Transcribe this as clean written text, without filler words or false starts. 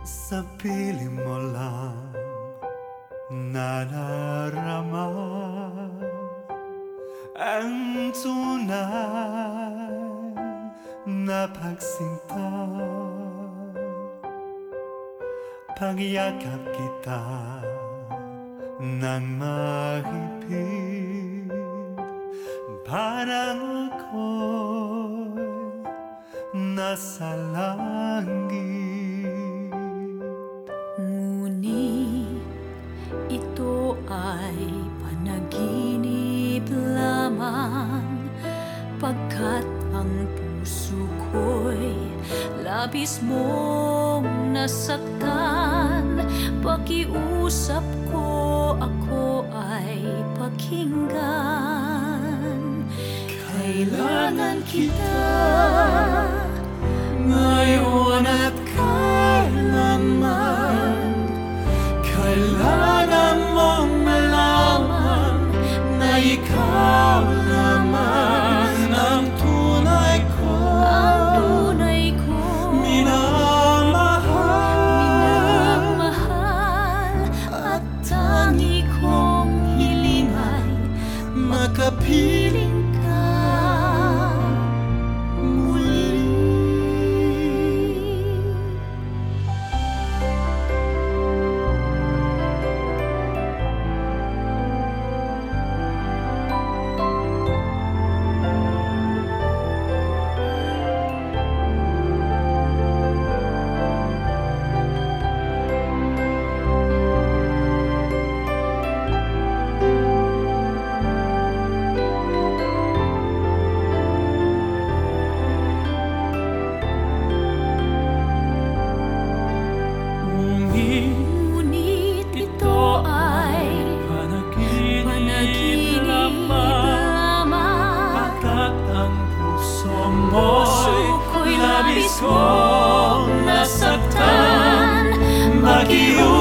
Sa piling mo lang nadarama ang tunay na pagsinta. Pagyakap kita ng mahigpit, parang ako'y nasa langit. Ngunit ito ay panaginip lamang, pagkat ang puso ko'y labis mong nasaktan. Pakiusap ko, ako ay pakinggan. Kailangan kita Ngayon at kailanman, kailangan mong malaman na ikaw naman ang tunay ko minamahal, at tangi kong hiling ay makapiling ka muli. Ngunit ito ay panaginip lamang, Pagkat ang puso puso ko'y labis mong nasaktan. Pakiusap